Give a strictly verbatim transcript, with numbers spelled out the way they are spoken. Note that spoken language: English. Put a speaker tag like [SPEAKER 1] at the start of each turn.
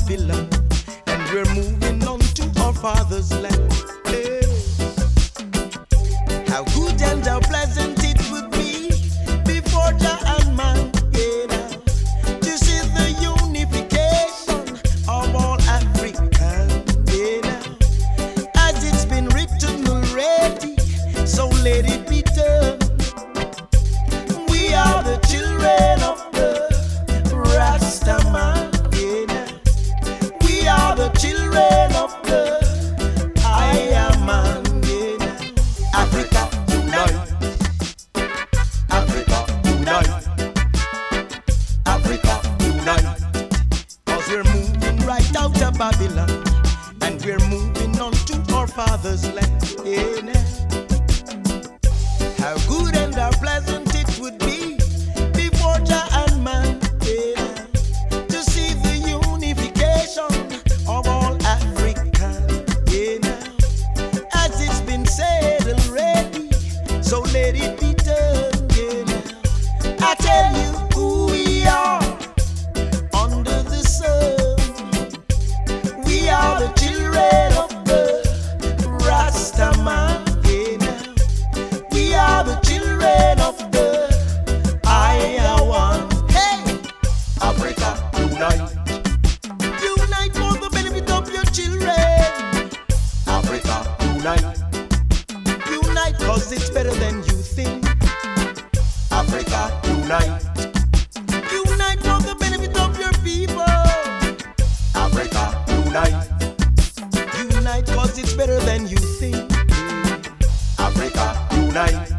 [SPEAKER 1] Babylon, and we're moving on to our father's land. Hey. How good and how pleasant it would be before Jah and man, yeah, now, to see the unification of all Africans, yeah, now, as it's been written already, so let it be done. We are the children of the Rastaman, yeah, now. We are the children of the I am man, yeah, now. Africa unite, Africa unite, Africa unite. Cause we're moving right out of Babylon, and we're moving on to our father's land, yeah, now. How good and how pleasant it would be before Jah and man, yeah, to see the unification of all Africans, yeah, now, as it's been said already, so let it be done, yeah, now. I tell you who we are under the sun. We are the children of the Rastaman, yeah, now. We are the children of the I one. Hey, Africa unite, unite for the benefit of your children. Africa unite, unite cause it's better than you think. Africa unite, unite for the benefit of your people. Africa unite, unite cause it's better than you think. Africa unite.